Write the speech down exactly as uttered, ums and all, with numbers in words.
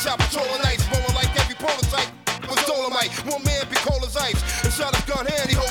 shot patrolling nights, rolling like every prototype was Dolomite. One man be cold as ice. And shot his gun hand, he